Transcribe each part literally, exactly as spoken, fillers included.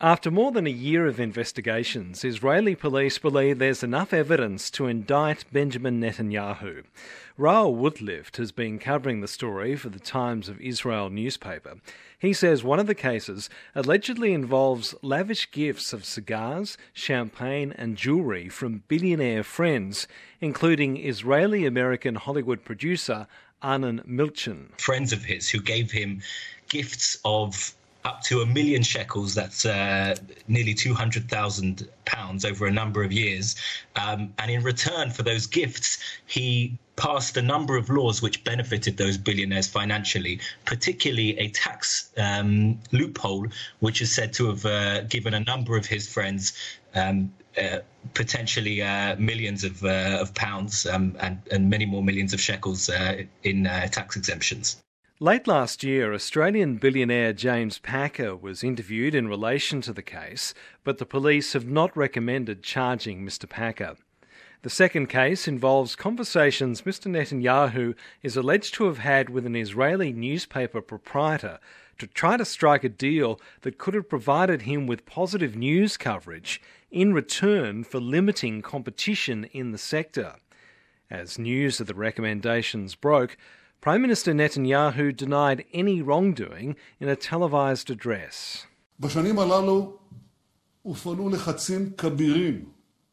After more than a year of investigations, Israeli police believe there's enough evidence to indict Benjamin Netanyahu. Raoul Woodlift has been covering the story for the Times of Israel newspaper. He says one of the cases allegedly involves lavish gifts of cigars, champagne and jewellery from billionaire friends, including Israeli-American Hollywood producer Arnon Milchan. Friends of his who gave him gifts of up to a million shekels, that's uh, nearly two hundred thousand pounds over a number of years. Um, and in return for those gifts, he passed a number of laws which benefited those billionaires financially, particularly a tax um, loophole, which is said to have uh, given a number of his friends um, uh, potentially uh, millions of, uh, of pounds um, and, and many more millions of shekels uh, in uh, tax exemptions. Late last year, Australian billionaire James Packer was interviewed in relation to the case, but the police have not recommended charging Mister Packer. The second case involves conversations Mister Netanyahu is alleged to have had with an Israeli newspaper proprietor to try to strike a deal that could have provided him with positive news coverage in return for limiting competition in the sector. As news of the recommendations broke, Prime Minister Netanyahu denied any wrongdoing in a televised address. בשנים הללו הופעלו לחצים כבירים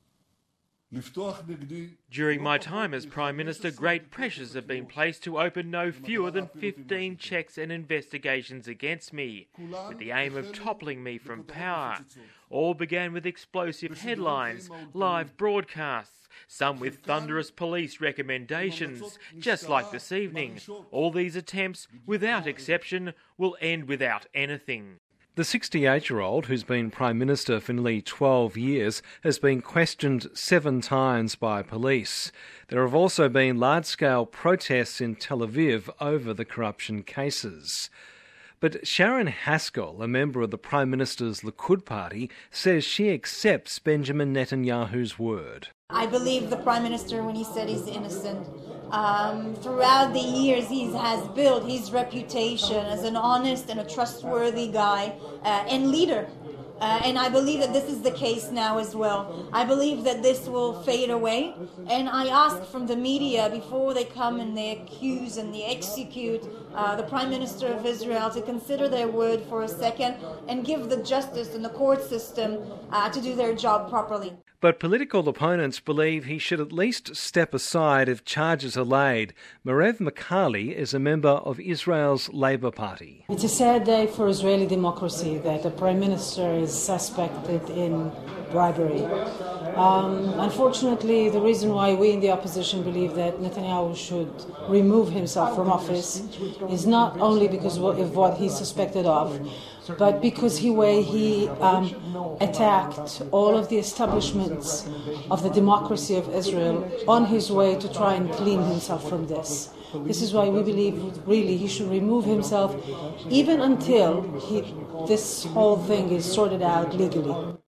לפתוח נגדי. During my time as Prime Minister, great pressures have been placed to open no fewer than fifteen checks and investigations against me, with the aim of toppling me from power. All began with explosive headlines, live broadcasts, some with thunderous police recommendations, just like this evening. All these attempts, without exception, will end without anything. The sixty-eight-year-old, who's been Prime Minister for nearly twelve years, has been questioned seven times by police. There have also been large-scale protests in Tel Aviv over the corruption cases. But Sharon Haskell, a member of the Prime Minister's Likud party, says she accepts Benjamin Netanyahu's word. I believe the Prime Minister when he said he's innocent. Um, throughout the years, he has built his reputation as an honest and a trustworthy guy uh, and leader. Uh, and I believe that this is the case now as well. I believe that this will fade away. And I ask from the media, before they come and they accuse and they execute uh, the Prime Minister of Israel, to consider their word for a second and give the justice and the court system uh, to do their job properly. But political opponents believe he should at least step aside if charges are laid. Merev Makali is a member of Israel's Labour Party. It's a sad day for Israeli democracy that the Prime Minister is suspected in bribery. Um, unfortunately, the reason why we in the opposition believe that Netanyahu should remove himself from office is not only because of what he's suspected of, but because he way he um, attacked all of the establishments of the democracy of Israel on his way to try and clean himself from this. This is why we believe really he should remove himself even until he, this whole thing is sorted out legally.